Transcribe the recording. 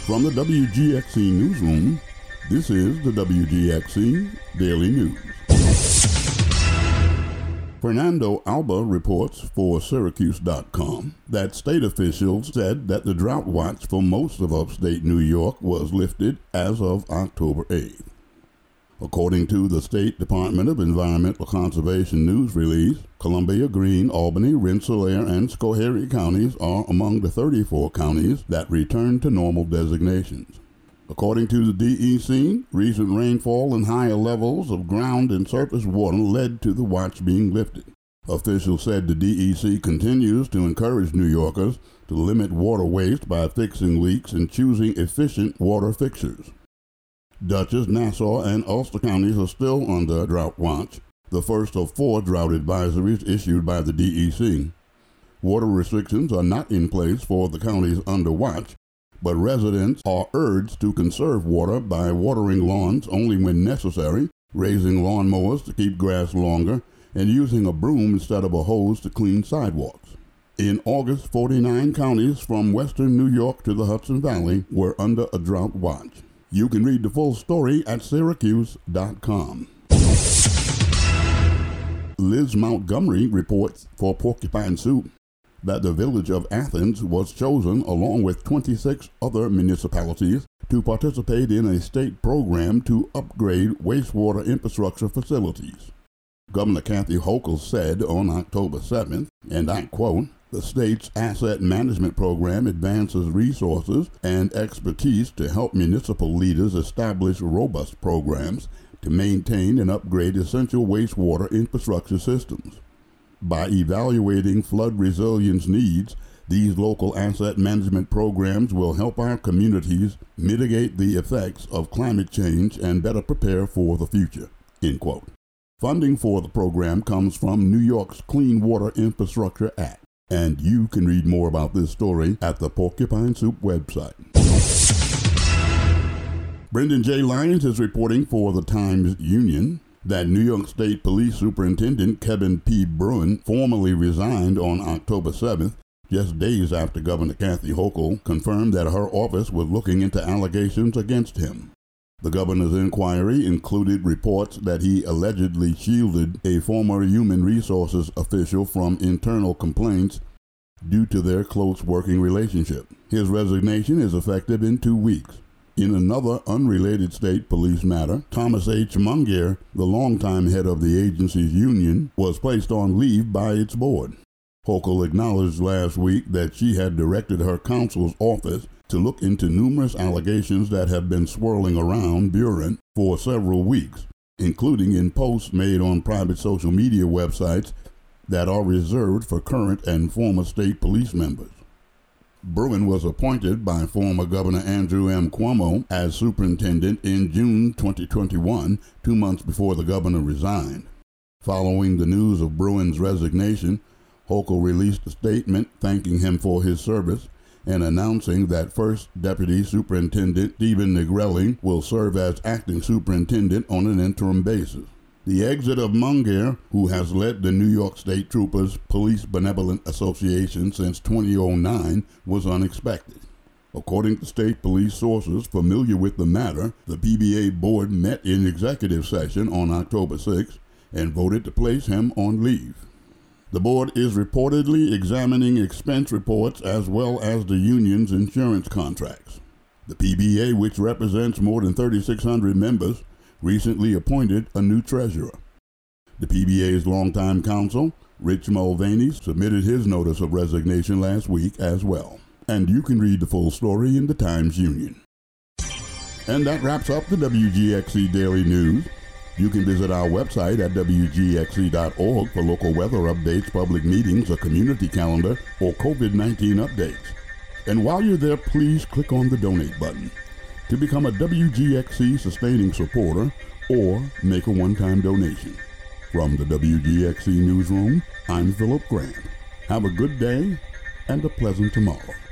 From the WGXC Newsroom, this is the WGXC Daily News. Fernando Alba reports for Syracuse.com that state officials said that the drought watch for most of upstate New York was lifted as of October 8th. According to the State Department of Environmental Conservation news release, Columbia, Greene, Albany, Rensselaer, and Schoharie counties are among the 34 counties that returned to normal designations. According to the DEC, recent rainfall and higher levels of ground and surface water led to the watch being lifted. Officials said the DEC continues to encourage New Yorkers to limit water waste by fixing leaks and choosing efficient water fixtures. Dutchess, Nassau, and Ulster counties are still under drought watch, the first of 4 drought advisories issued by the DEC. Water restrictions are not in place for the counties under watch, but residents are urged to conserve water by watering lawns only when necessary, raising lawnmowers to keep grass longer, and using a broom instead of a hose to clean sidewalks. In August, 49 counties from western New York to the Hudson Valley were under a drought watch. You can read the full story at Syracuse.com. Liz Montgomery reports for Porcupine Soup that the village of Athens was chosen along with 26 other municipalities to participate in a state program to upgrade wastewater infrastructure facilities. Governor Kathy Hochul said on October 7th, and I quote, "The state's asset management program advances resources and expertise to help municipal leaders establish robust programs to maintain and upgrade essential wastewater infrastructure systems. By evaluating flood resilience needs, these local asset management programs will help our communities mitigate the effects of climate change and better prepare for the future." End quote. Funding for the program comes from New York's Clean Water Infrastructure Act. And you can read more about this story at the Porcupine Soup website. Brendan J. Lyons is reporting for the Times-Union that New York State Police Superintendent Kevin P. Bruen formally resigned on October 7th, just days after Governor Kathy Hochul confirmed that her office was looking into allegations against him. The governor's inquiry included reports that he allegedly shielded a former human resources official from internal complaints due to their close working relationship. His resignation is effective in 2 weeks. In another unrelated state police matter, Thomas H. Mungier, the longtime head of the agency's union, was placed on leave by its board. Hochul acknowledged last week that she had directed her counsel's office to look into numerous allegations that have been swirling around Bruen for several weeks, including in posts made on private social media websites that are reserved for current and former state police members. Bruen was appointed by former Governor Andrew M. Cuomo as superintendent in June 2021, 2 months before the governor resigned. Following the news of Bruen's resignation, Hochul released a statement thanking him for his service and announcing that First Deputy Superintendent Stephen Negrelli will serve as acting superintendent on an interim basis. The exit of Mungier, who has led the New York State Troopers Police Benevolent Association since 2009, was unexpected. According to state police sources familiar with the matter, the PBA board met in executive session on October 6 and voted to place him on leave. The board is reportedly examining expense reports as well as the union's insurance contracts. The PBA, which represents more than 3,600 members, recently appointed a new treasurer. The PBA's longtime counsel, Rich Mulvaney, submitted his notice of resignation last week as well. And you can read the full story in the Times-Union. And that wraps up the WGXC Daily News. You can visit our website at WGXC.org for local weather updates, public meetings, a community calendar, or COVID-19 updates. And while you're there, please click on the donate button to become a WGXC sustaining supporter or make a one-time donation. From the WGXC Newsroom, I'm Philip Grant. Have a good day and a pleasant tomorrow.